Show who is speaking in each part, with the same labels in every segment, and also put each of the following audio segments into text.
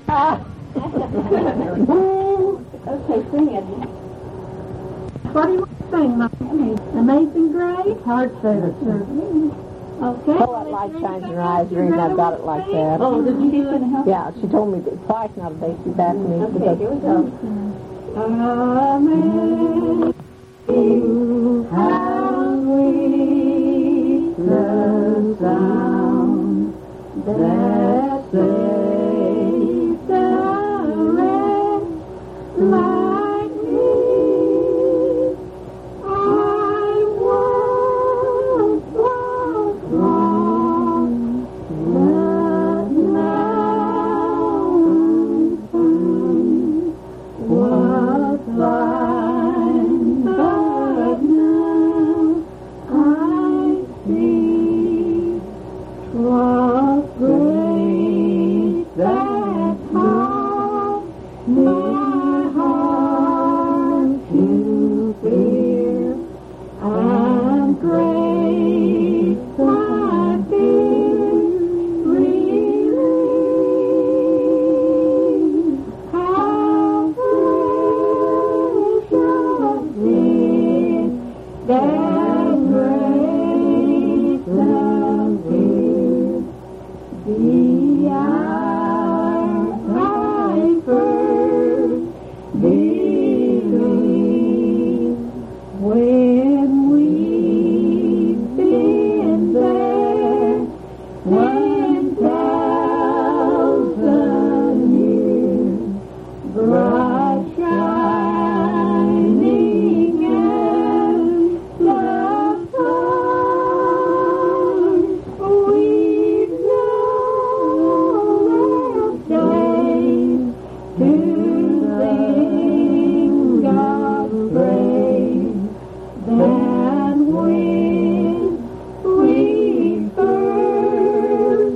Speaker 1: Okay, sing it.
Speaker 2: What do you want to sing, Mom? Amazing Grace?
Speaker 3: Hard to say that, sir.
Speaker 2: Okay.
Speaker 1: Oh, that light shines in her eyes. The reason I've got it like that.
Speaker 2: Oh, did you do it?
Speaker 1: Yeah, she told me twice now today. She's asked me.
Speaker 2: Okay, here we go. Amen. How sweet the sound that saves the wretch like me. I once was wrong, but now was blind, but now I see. 'Twas grace that taught my heart to fear, and grace my fear relieved. How precious is that grace appeared the hour I first believed. When we've been there 1,000 years, bright shining as the sun, we've known days to sing God's praise than when we first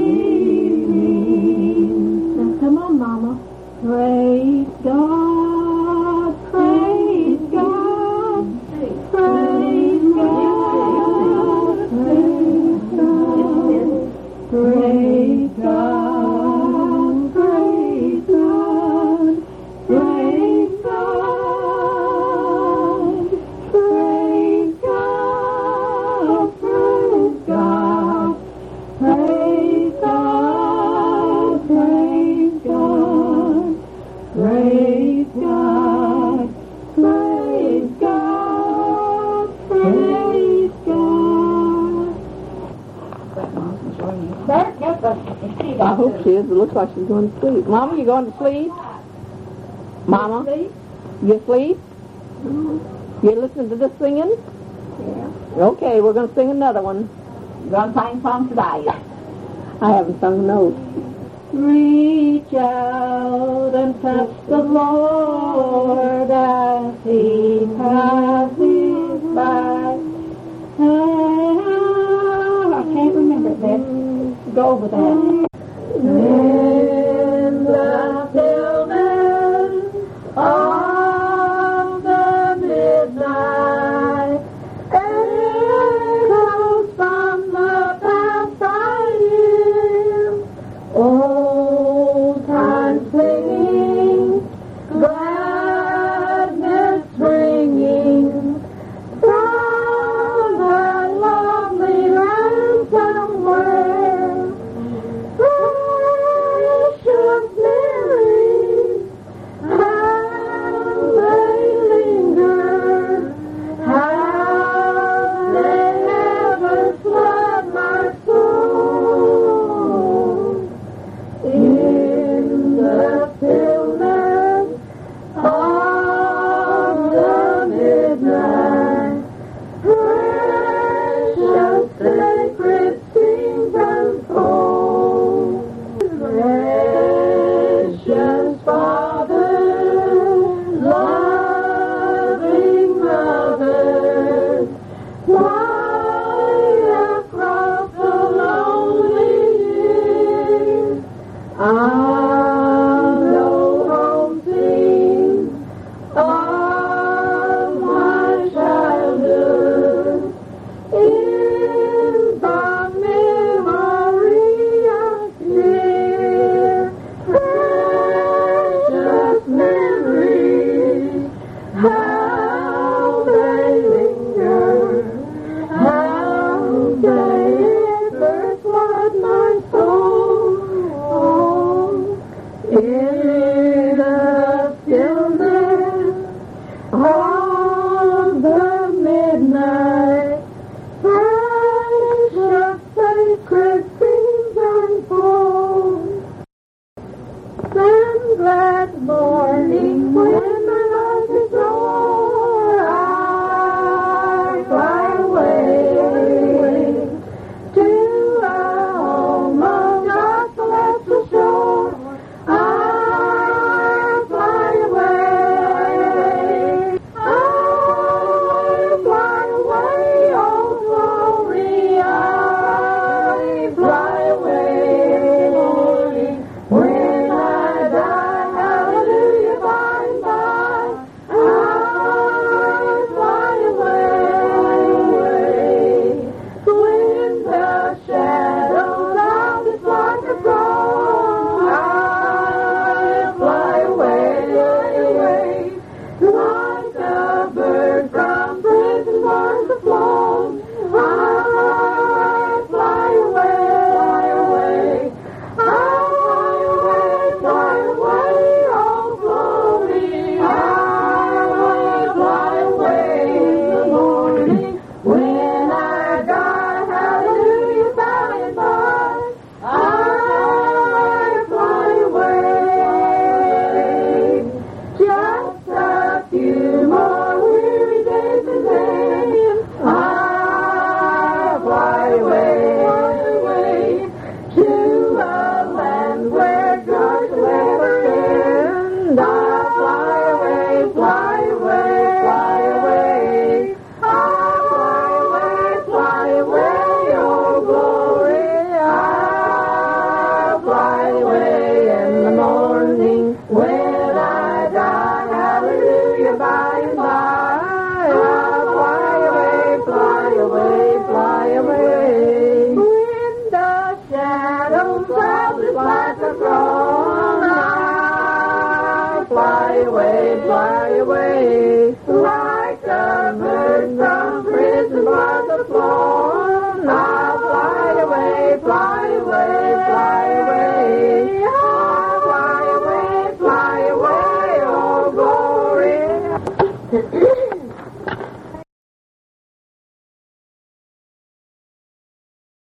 Speaker 2: believed. Now come on, Mama. Praise God, praise God, praise God, praise God, praise God, praise God, praise God, praise God, praise God, praise God, praise God, praise God, praise God, praise God.
Speaker 1: I hope she is. It looks like she's going to sleep. Mama, you going to sleep? Mama? You asleep? You listening to this singing?
Speaker 2: Yeah.
Speaker 1: Okay, we're going to sing another one.
Speaker 2: You going to sing some today?
Speaker 1: I haven't sung a note.
Speaker 2: Reach out and touch the Lord as He passes by. I can't remember that. Go with that. In the stillness of the midnight, echoes from the past I hear. Old time singing, gladness ringing from the lovely land somewhere. Precious memories, how they linger, how they ever flood my soul. In the stillness of the midnight, precious sacred scenes unfold. Precious Father, loving Mother, fly across the lonely years. I know home scenes of my childhood in the memory of dear. this morning when the night is o'er, I fly away to a home of dark celestial shore. I fly away. I fly away, oh glory. I fly away. When I die, hallelujah, by and by, I fly away. When the shadows of this life are gone, I fly away, like a bird from prison bars afloat. I fly away, I fly away, oh glory. I fly away in the morning when I die, hallelujah, by and by. I fly away. Just a few more weary days and then I fly away to a land where joy will never end. I fly away, fly away, fly away. I fly away, oh glory. I fly away in the morning when I die, hallelujah, by and by. I fly away, fly away, fly away. When the shadow